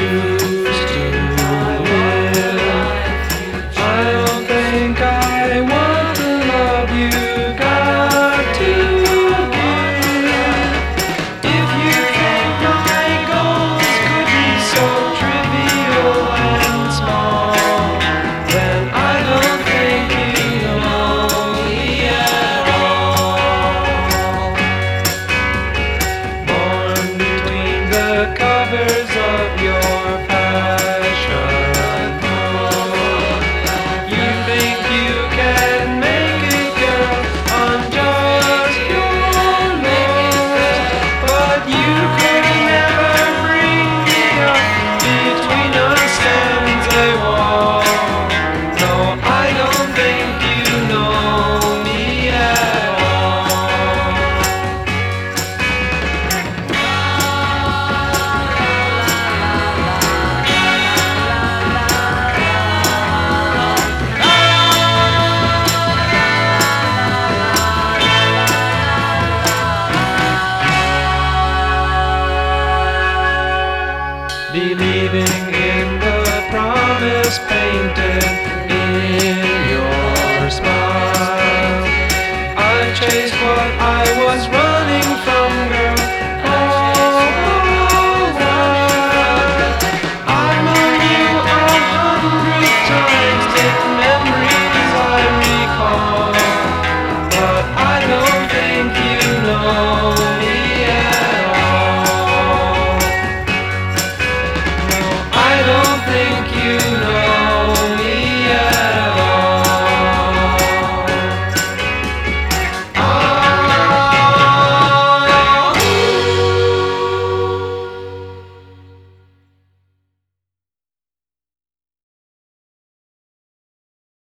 used to live. I don't think I want the love you got to give. If you think my goals could be so trivial and small, then I don't think you know me at all. Born between the covers of your fashion book, you think you can make it, girl, on just your looks, but you could never bring me up between us stands a wall. No, I don't think you know me at all. Believing in the promise painted